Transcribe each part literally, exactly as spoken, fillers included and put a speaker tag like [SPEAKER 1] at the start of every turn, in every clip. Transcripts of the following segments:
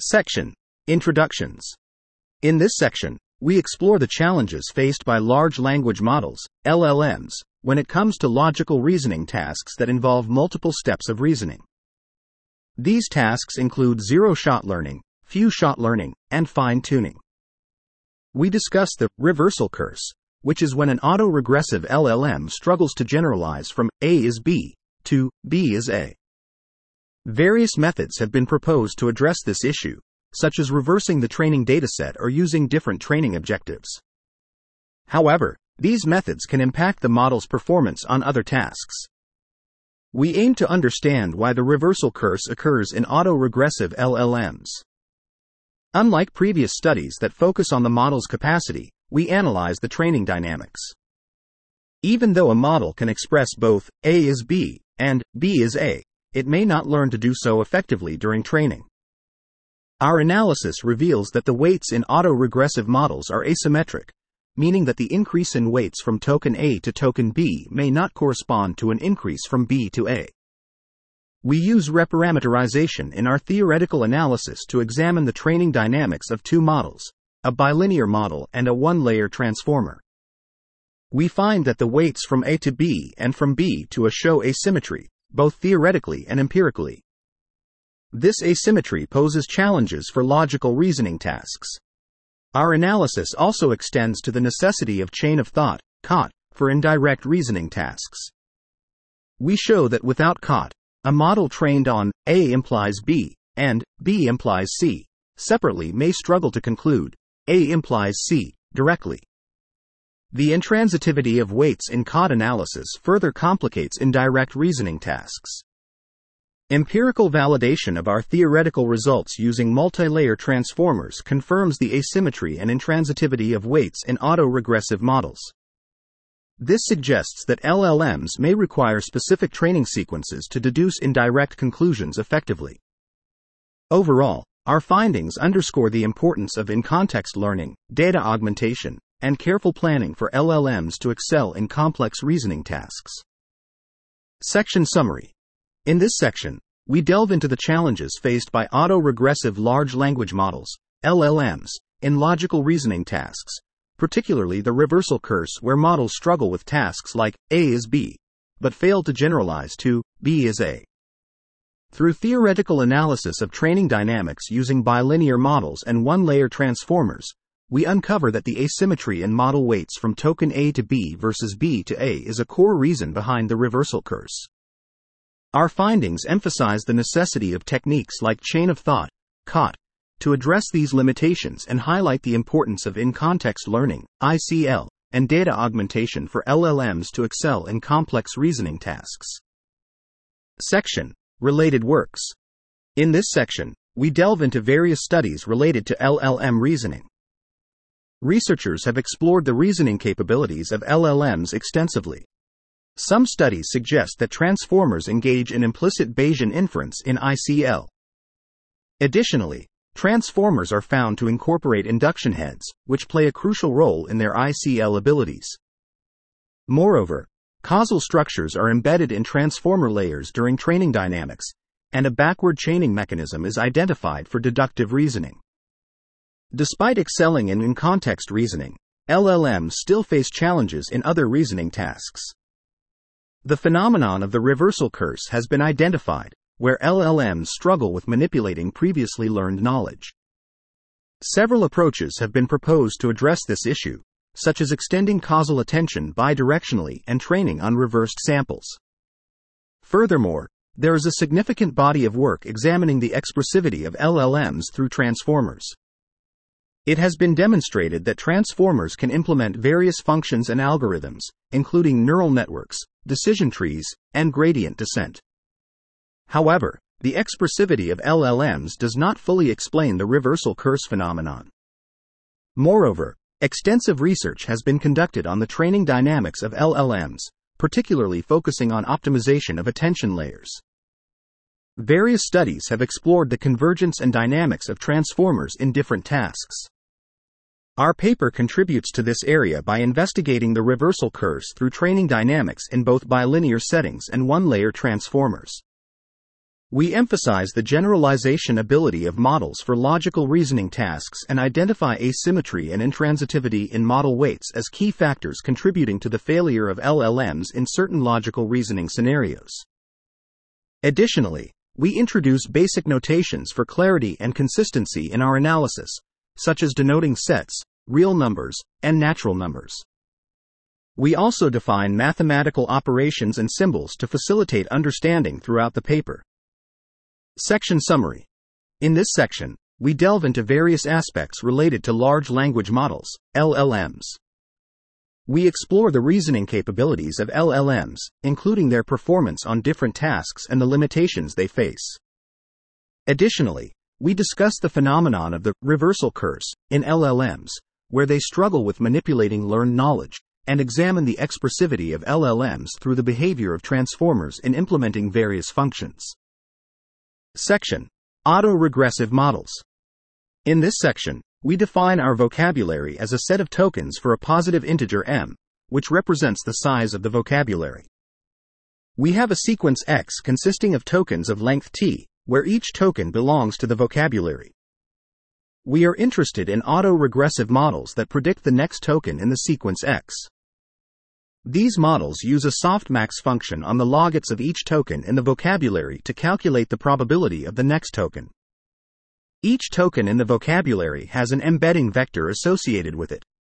[SPEAKER 1] Section: Introductions. In this section, we explore the challenges faced by large language models, L L Ms, when it comes to logical reasoning tasks that involve multiple steps of reasoning. These tasks include zero-shot learning, few-shot learning, and fine-tuning. We discuss the reversal curse, which is when an autoregressive L L M struggles to generalize from A is B to B is A. Various methods have been proposed to address this issue, such as reversing the training dataset or using different training objectives. However, these methods can impact the model's performance on other tasks. We aim to understand why the reversal curse occurs in autoregressive L L Ms. Unlike previous studies that focus on the model's capacity, we analyze the training dynamics. Even though a model can express both A is B and B is A, it may not learn to do so effectively during training. Our analysis reveals that the weights in autoregressive models are asymmetric, meaning that the increase in weights from token A to token B may not correspond to an increase from B to A. We use reparameterization in our theoretical analysis to examine the training dynamics of two models, a bilinear model and a one-layer transformer. We find that the weights from A to B and from B to A show asymmetry, both theoretically and empirically. This asymmetry poses challenges for logical reasoning tasks. Our analysis also extends to the necessity of chain of thought, C O T, for indirect reasoning tasks. We show that without C O T, a model trained on A implies B, and B implies C, separately may struggle to conclude A implies C, directly. The intransitivity of weights in C O T analysis further complicates indirect reasoning tasks. Empirical validation of our theoretical results using multi-layer transformers confirms the asymmetry and intransitivity of weights in autoregressive models. This suggests that L L Ms may require specific training sequences to deduce indirect conclusions effectively. Overall, our findings underscore the importance of in-context learning, data augmentation, and careful planning for L L Ms to excel in complex reasoning tasks. Section Summary. In this section, we delve into the challenges faced by autoregressive large language models, L L Ms, in logical reasoning tasks, particularly the reversal curse where models struggle with tasks like A is B, but fail to generalize to B is A. Through theoretical analysis of training dynamics using bilinear models and one-layer transformers, we uncover that the asymmetry in model weights from token A to B versus B to A is a core reason behind the reversal curse. Our findings emphasize the necessity of techniques like chain of thought, C O T, to address these limitations and highlight the importance of in-context learning, I C L, and data augmentation for L L Ms to excel in complex reasoning tasks. Section: Related works. In this section, we delve into various studies related to L L M reasoning. Researchers have explored the reasoning capabilities of L L Ms extensively. Some studies suggest that transformers engage in implicit Bayesian inference in I C L. Additionally, transformers are found to incorporate induction heads, which play a crucial role in their I C L abilities. Moreover, causal structures are embedded in transformer layers during training dynamics, and a backward chaining mechanism is identified for deductive reasoning. Despite excelling in in-context reasoning, L L Ms still face challenges in other reasoning tasks. The phenomenon of the reversal curse has been identified, where L L Ms struggle with manipulating previously learned knowledge. Several approaches have been proposed to address this issue, such as extending causal attention bidirectionally and training on reversed samples. Furthermore, there is a significant body of work examining the expressivity of L L Ms through transformers. It has been demonstrated that transformers can implement various functions and algorithms, including neural networks, decision trees, and gradient descent. However, the expressivity of L L Ms does not fully explain the reversal curse phenomenon. Moreover, extensive research has been conducted on the training dynamics of L L Ms, particularly focusing on optimization of attention layers. Various studies have explored the convergence and dynamics of transformers in different tasks. Our paper contributes to this area by investigating the reversal curse through training dynamics in both bilinear settings and one-layer transformers. We emphasize the generalization ability of models for logical reasoning tasks and identify asymmetry and intransitivity in model weights as key factors contributing to the failure of L L Ms in certain logical reasoning scenarios. Additionally, we introduce basic notations for clarity and consistency in our analysis, such as denoting sets, real numbers, and natural numbers. We also define mathematical operations and symbols to facilitate understanding throughout the paper. Section Summary. In this section, we delve into various aspects related to large language models, L L Ms. We explore the reasoning capabilities of L L Ms, including their performance on different tasks and the limitations they face. Additionally, we discuss the phenomenon of the reversal curse in L L Ms, where they struggle with manipulating learned knowledge, and examine the expressivity of L L Ms through the behavior of transformers in implementing various functions. Section: Autoregressive models. In this section, we define our vocabulary as a set of tokens for a positive integer m, which represents the size of the vocabulary. We have a sequence x consisting of tokens of length t, where each token belongs to the vocabulary. We are interested in autoregressive models that predict the next token in the sequence x. These models use a softmax function on the logits of each token in the vocabulary to calculate the probability of the next token. Each token in the vocabulary has an embedding vector associated with it.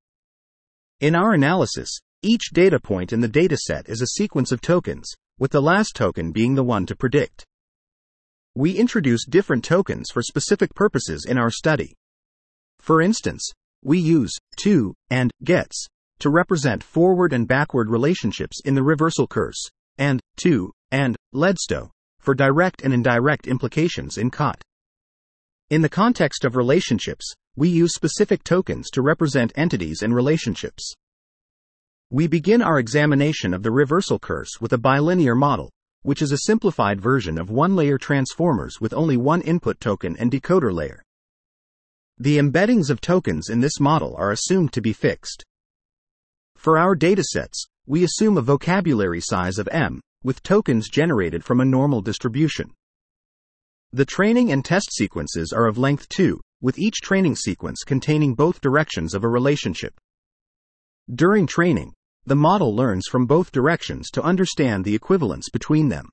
[SPEAKER 1] In our analysis, each data point in the dataset is a sequence of tokens, with the last token being the one to predict. We introduce different tokens for specific purposes in our study. For instance, we use to and gets to represent forward and backward relationships in the reversal curse, and to and ledsto for direct and indirect implications in C O T. In the context of relationships, we use specific tokens to represent entities and relationships. We begin our examination of the reversal curse with a bilinear model, which is a simplified version of one-layer transformers with only one input token and decoder layer. The embeddings of tokens in this model are assumed to be fixed. For our datasets, we assume a vocabulary size of m, with tokens generated from a normal distribution. The training and test sequences are of length two, with each training sequence containing both directions of a relationship. During training, the model learns from both directions to understand the equivalence between them.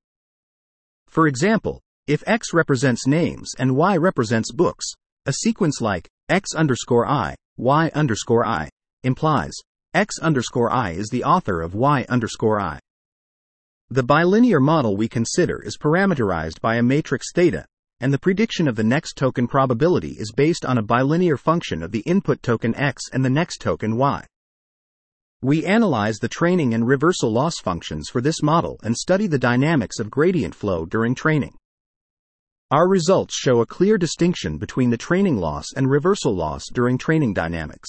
[SPEAKER 1] For example, if x represents names and y represents books, a sequence like x underscore I, y underscore I implies x underscore I is the author of y underscore I. The bilinear model we consider is parameterized by a matrix theta, and the prediction of the next token probability is based on a bilinear function of the input token x and the next token y. We analyze the training and reversal loss functions for this model and study the dynamics of gradient flow during training. Our results show a clear distinction between the training loss and reversal loss during training dynamics.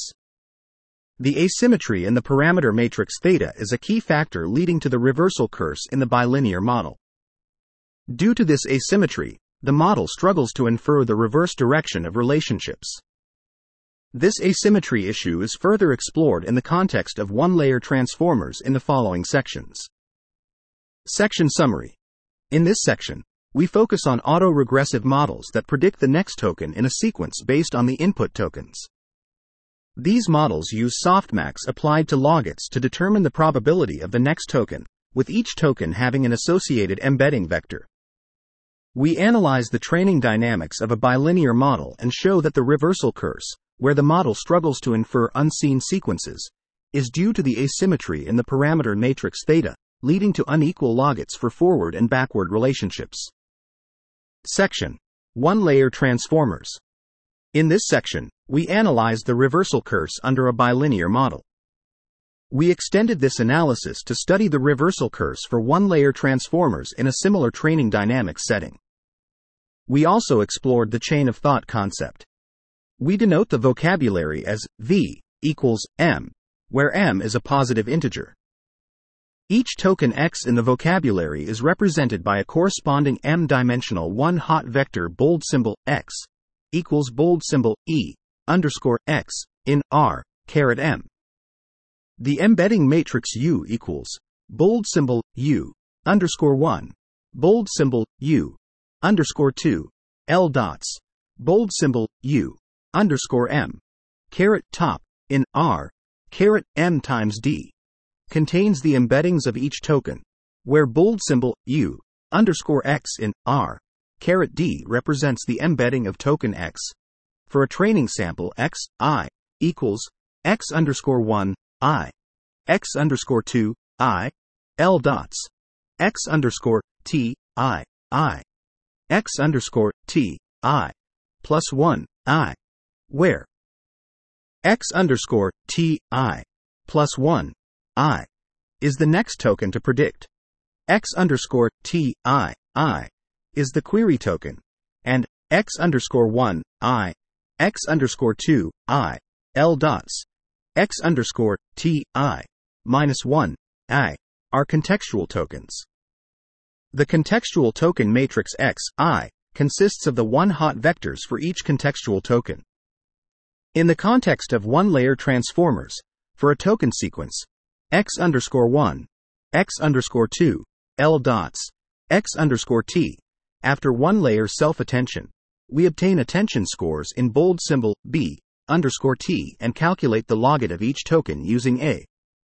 [SPEAKER 1] The asymmetry in the parameter matrix theta is a key factor leading to the reversal curse in the bilinear model. Due to this asymmetry, the model struggles to infer the reverse direction of relationships. This asymmetry issue is further explored in the context of one-layer transformers in the following sections. Section Summary. In this section, we focus on autoregressive models that predict the next token in a sequence based on the input tokens. These models use softmax applied to logits to determine the probability of the next token, with each token having an associated embedding vector. We analyze the training dynamics of a bilinear model and show that the reversal curse, where the model struggles to infer unseen sequences, is due to the asymmetry in the parameter matrix theta, leading to unequal logits for forward and backward relationships. Section: One-layer transformers. In this section, we analyze the reversal curse under a bilinear model. We extended this analysis to study the reversal curse for one-layer transformers in a similar training dynamics setting. We also explored the chain of thought concept. We denote the vocabulary as V equals M, where M is a positive integer. Each token X in the vocabulary is represented by a corresponding m-dimensional one-hot vector bold symbol X equals bold symbol E underscore X in R caret M. The embedding matrix U equals bold symbol U underscore one bold symbol U underscore two, L dots, bold symbol, U, underscore M, caret top, in R, caret M times D, contains the embeddings of each token, where bold symbol, U, underscore X in R, caret D represents the embedding of token X. For a training sample X, I, equals, X underscore one, I, X underscore two, I, L dots, X underscore T, I, I, X underscore T, I, plus one, I, where X underscore T, I, plus one, I, is the next token to predict. X underscore T, I, I, is the query token, and X underscore one, I, X underscore two, I, L dots, X underscore T, I, minus one, I, are contextual tokens. The contextual token matrix X, I, consists of the one-hot vectors for each contextual token. In the context of one-layer transformers, for a token sequence, X underscore one, X underscore two, L dots, X underscore T, after one layer self-attention, we obtain attention scores in bold symbol, B, underscore T and calculate the logit of each token using A.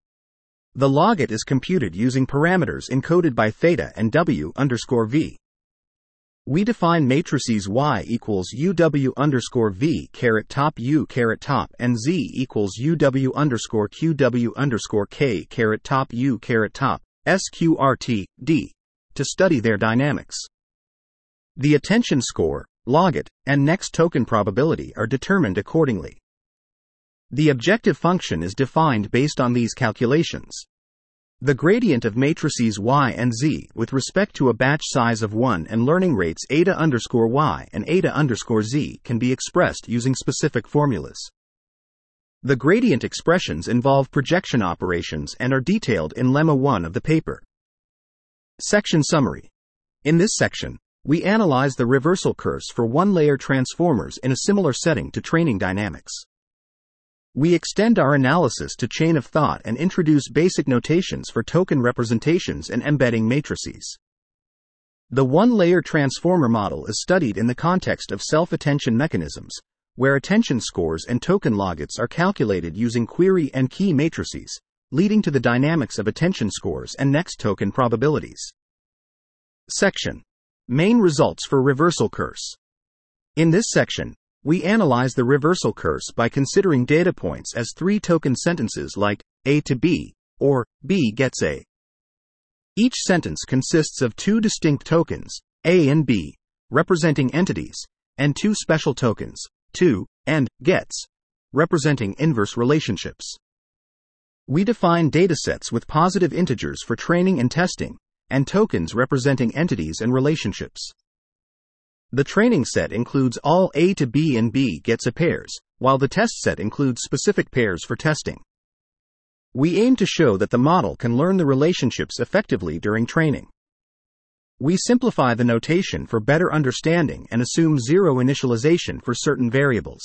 [SPEAKER 1] The logit is computed using parameters encoded by theta and W underscore V. We define matrices Y equals U W underscore V caret top U caret top and Z equals U W underscore Q W underscore K caret top U caret top S Q R T D to study their dynamics. The attention score, logit, and next token probability are determined accordingly. The objective function is defined based on these calculations. The gradient of matrices Y and Z with respect to a batch size of one and learning rates eta underscore Y and eta underscore Z can be expressed using specific formulas. The gradient expressions involve projection operations and are detailed in lemma one of the paper. Section summary. In this section, we analyze the reversal curse for one-layer transformers in a similar setting to training dynamics. We extend our analysis to chain of thought and introduce basic notations for token representations and embedding matrices. The one-layer transformer model is studied in the context of self-attention mechanisms, where attention scores and token logits are calculated using query and key matrices, leading to the dynamics of attention scores and next token probabilities. Section. Main results for reversal curse. In this section, we analyze the reversal curse by considering data points as three token sentences like A to B, or B gets A. Each sentence consists of two distinct tokens, A and B, representing entities, and two special tokens, to, and, gets, representing inverse relationships. We define datasets with positive integers for training and testing, and tokens representing entities and relationships. The training set includes all A to B and B gets A pairs, while the test set includes specific pairs for testing. We aim to show that the model can learn the relationships effectively during training. We simplify the notation for better understanding and assume zero initialization for certain variables.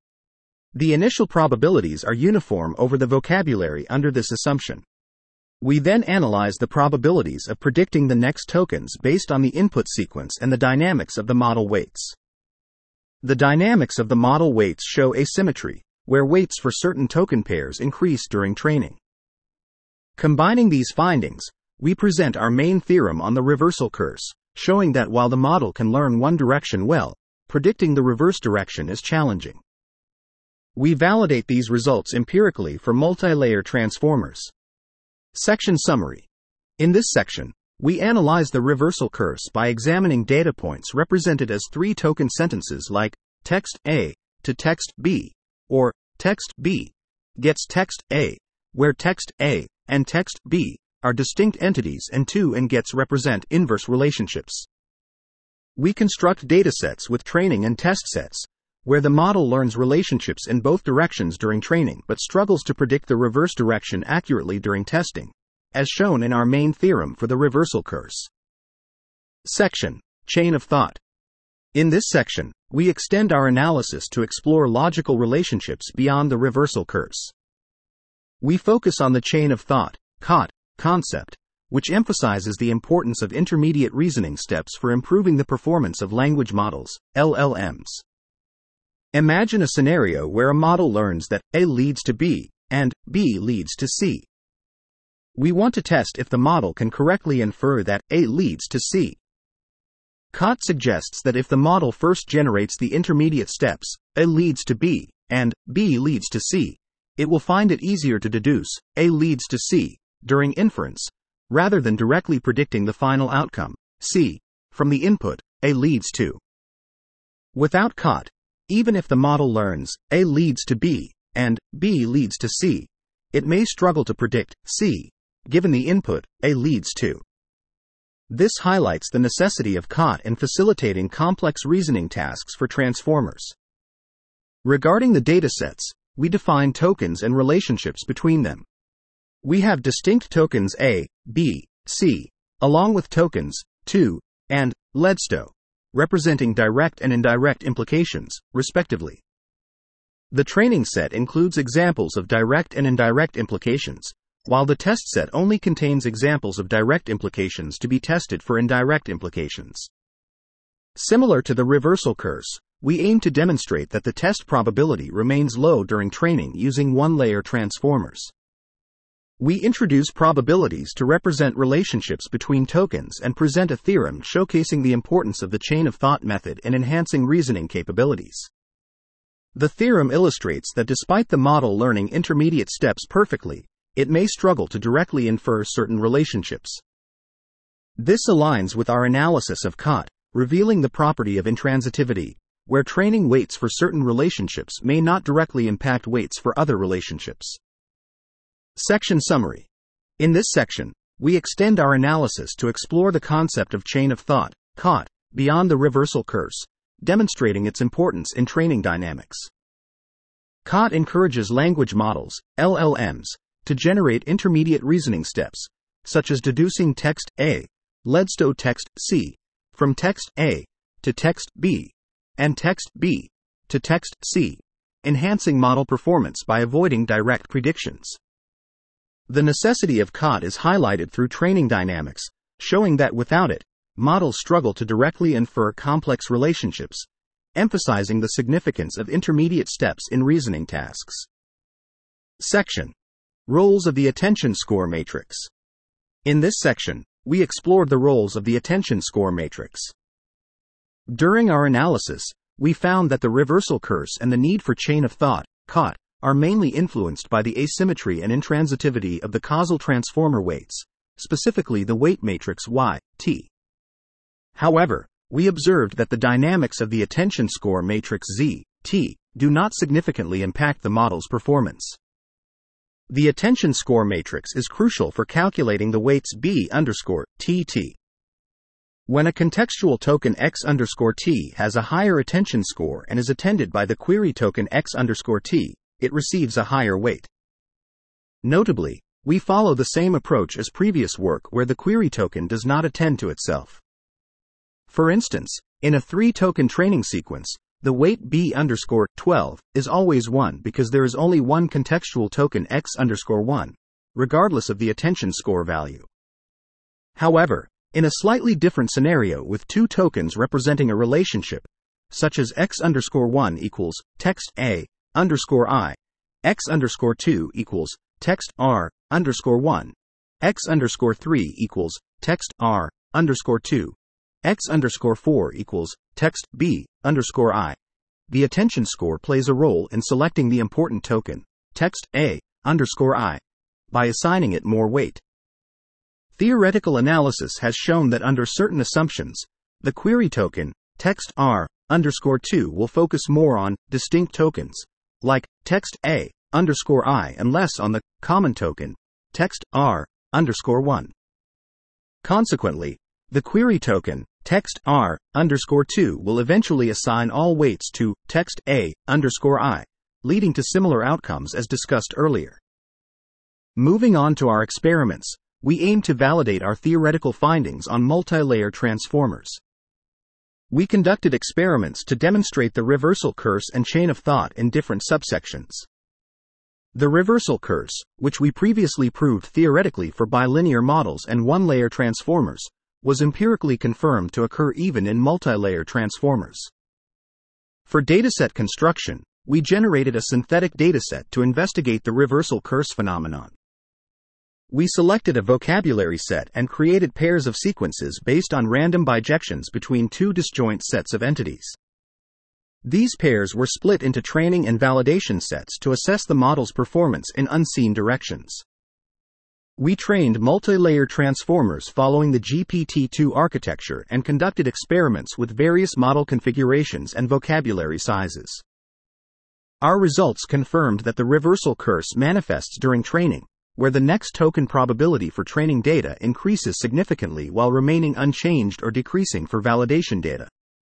[SPEAKER 1] The initial probabilities are uniform over the vocabulary under this assumption. We then analyze the probabilities of predicting the next tokens based on the input sequence and the dynamics of the model weights. The dynamics of the model weights show asymmetry, where weights for certain token pairs increase during training. Combining these findings, we present our main theorem on the reversal curse, showing that while the model can learn one direction well, predicting the reverse direction is challenging. We validate these results empirically for multi-layer transformers. Section summary. In this section, we analyze the reversal curse by examining data points represented as three token sentences like text A to text B, or text B gets text A, where text A and text B are distinct entities and to and gets represent inverse relationships. We construct datasets with training and test sets, where the model learns relationships in both directions during training but struggles to predict the reverse direction accurately during testing, as shown in our main theorem for the reversal curse. Section. Chain of thought. In this section, we extend our analysis to explore logical relationships beyond the reversal curse. We focus on the chain of thought, C O T, concept, which emphasizes the importance of intermediate reasoning steps for improving the performance of language models, L L Ms. Imagine a scenario where a model learns that A leads to B, and B leads to C. We want to test if the model can correctly infer that A leads to C. C O T suggests that if the model first generates the intermediate steps, A leads to B, and B leads to C, it will find it easier to deduce A leads to C during inference, rather than directly predicting the final outcome, C, from the input A leads to. Without C O T, even if the model learns A leads to B, and B leads to C, it may struggle to predict C, given the input A leads to. This highlights the necessity of C O T in facilitating complex reasoning tasks for transformers. Regarding the datasets, we define tokens and relationships between them. We have distinct tokens A, B, C, along with tokens to and Ledstow, representing direct and indirect implications, respectively. The training set includes examples of direct and indirect implications, while the test set only contains examples of direct implications to be tested for indirect implications. Similar to the reversal curse, we aim to demonstrate that the test probability remains low during training using one-layer transformers. We introduce probabilities to represent relationships between tokens and present a theorem showcasing the importance of the chain of thought method in enhancing reasoning capabilities. The theorem illustrates that despite the model learning intermediate steps perfectly, it may struggle to directly infer certain relationships. This aligns with our analysis of C O T, revealing the property of intransitivity, where training weights for certain relationships may not directly impact weights for other relationships. Section Summary. In this section, we extend our analysis to explore the concept of chain of thought, C O T, beyond the reversal curse, demonstrating its importance in training dynamics. C O T encourages language models, L L Ms, to generate intermediate reasoning steps, such as deducing text A, Ledstow text C, from text A to text B, and text B to text C, enhancing model performance by avoiding direct predictions. The necessity of C O T is highlighted through training dynamics, showing that without it, models struggle to directly infer complex relationships, emphasizing the significance of intermediate steps in reasoning tasks. Section. Roles of the Attention Score Matrix. In this section, we explored the roles of the attention score matrix. During our analysis, we found that the reversal curse and the need for chain of thought, C O T, are mainly influenced by the asymmetry and intransitivity of the causal transformer weights, specifically the weight matrix Y, T. However, we observed that the dynamics of the attention score matrix Z, T, do not significantly impact the model's performance. The attention score matrix is crucial for calculating the weights B underscore T T. When a contextual token X underscore T has a higher attention score and is attended by the query token X underscore T, it receives a higher weight. Notably, we follow the same approach as previous work where the query token does not attend to itself. For instance, in a three-token training sequence, the weight B underscore twelve is always one because there is only one contextual token X underscore one, regardless of the attention score value. However, in a slightly different scenario with two tokens representing a relationship, such as X underscore one equals text A underscore I, X underscore two equals text R underscore one, X underscore three equals text R underscore two, X underscore four equals text B underscore I, the attention score plays a role in selecting the important token, text A underscore I, by assigning it more weight. Theoretical analysis has shown that under certain assumptions, the query token, text R underscore two will focus more on distinct tokens, like text A underscore I and less on the common token, text R underscore one. Consequently, the query token, text R underscore two will eventually assign all weights to text A underscore I, leading to similar outcomes as discussed earlier. Moving on to our experiments, we aim to validate our theoretical findings on multi-layer transformers. We conducted experiments to demonstrate the reversal curse and chain of thought in different subsections. The reversal curse, which we previously proved theoretically for bilinear models and one-layer transformers, was empirically confirmed to occur even in multi-layer transformers. For dataset construction, we generated a synthetic dataset to investigate the reversal curse phenomenon. We selected a vocabulary set and created pairs of sequences based on random bijections between two disjoint sets of entities. These pairs were split into training and validation sets to assess the model's performance in unseen directions. We trained multi-layer transformers following the G P T two architecture and conducted experiments with various model configurations and vocabulary sizes. Our results confirmed that the reversal curse manifests during training, where the next token probability for training data increases significantly while remaining unchanged or decreasing for validation data.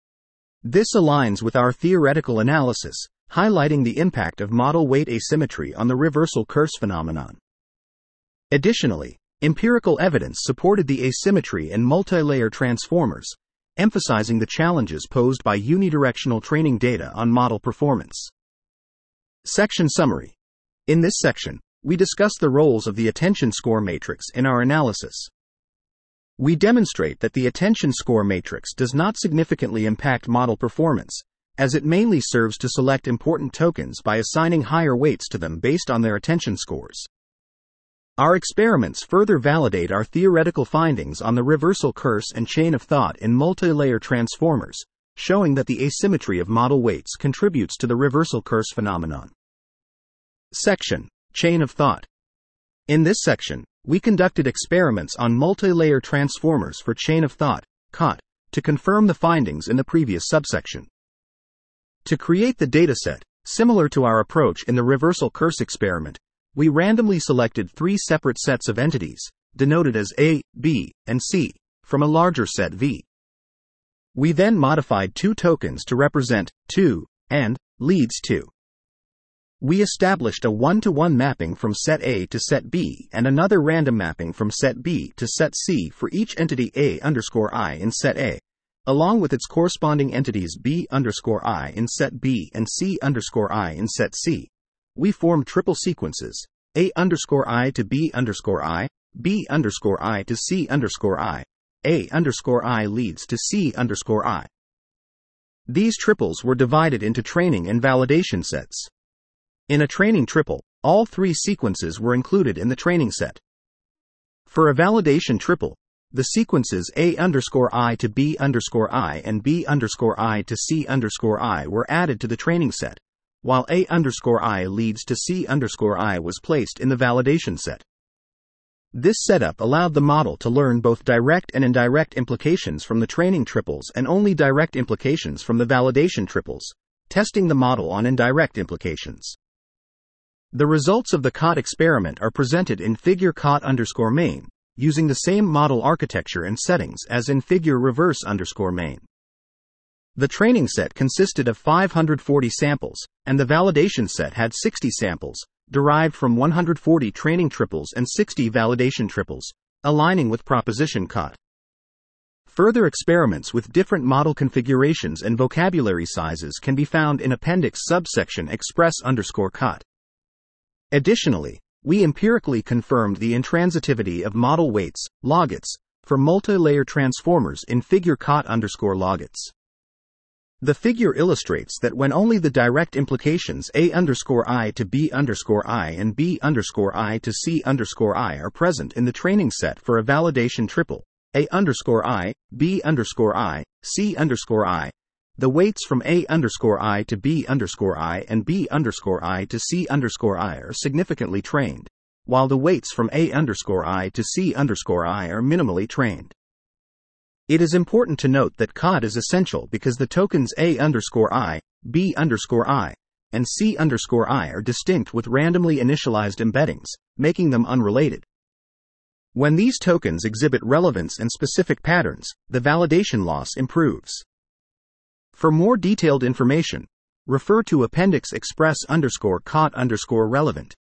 [SPEAKER 1] This aligns with our theoretical analysis, highlighting the impact of model weight asymmetry on the reversal curse phenomenon. Additionally, empirical evidence supported the asymmetry in multi-layer transformers, emphasizing the challenges posed by unidirectional training data on model performance. Section Summary. In this section, we discuss the roles of the attention score matrix in our analysis. We demonstrate that the attention score matrix does not significantly impact model performance, as it mainly serves to select important tokens by assigning higher weights to them based on their attention scores. Our experiments further validate our theoretical findings on the reversal curse and chain of thought in multi-layer transformers, showing that the asymmetry of model weights contributes to the reversal curse phenomenon. Section: Chain of thought. In this section, we conducted experiments on multi-layer transformers for chain of thought, C O T, to confirm the findings in the previous subsection. To create the dataset, similar to our approach in the reversal curse experiment, we randomly selected three separate sets of entities, denoted as A, B, and C, from a larger set V. We then modified two tokens to represent to and leads to. We established a one-to-one mapping from set A to set B and another random mapping from set B to set C for each entity A underscore I in set A, along with its corresponding entities B underscore I in set B and C underscore I in set C. We formed triple sequences, A underscore I to B underscore I, B underscore I to C underscore I, A underscore I leads to C underscore I. These triples were divided into training and validation sets. In a training triple, all three sequences were included in the training set. For a validation triple, the sequences A underscore I to B underscore I and B underscore I to C underscore I were added to the training set, while A underscore I leads to C underscore I was placed in the validation set. This setup allowed the model to learn both direct and indirect implications from the training triples and only direct implications from the validation triples, testing the model on indirect implications. The results of the C O T experiment are presented in figure C O T underscore main, using the same model architecture and settings as in figure reverse underscore main. The training set consisted of five hundred forty samples, and the validation set had sixty samples, derived from one hundred forty training triples and sixty validation triples, aligning with proposition C O T. Further experiments with different model configurations and vocabulary sizes can be found in appendix subsection express underscore C O T. Additionally, we empirically confirmed the intransitivity of model weights, logits, for multi-layer transformers in figure C O T underscore logits. The figure illustrates that when only the direct implications A underscore I to B underscore I and B underscore I to C underscore I are present in the training set for a validation triple, A underscore I, B underscore I, C underscore I, the weights from A underscore I to B underscore I and B underscore I to C underscore I are significantly trained, while the weights from A underscore I to C underscore I are minimally trained. It is important to note that C O T is essential because the tokens A underscore I, B underscore I, and C underscore I are distinct with randomly initialized embeddings, making them unrelated. When these tokens exhibit relevance and specific patterns, the validation loss improves. For more detailed information, refer to appendix express underscore C O T underscore relevant.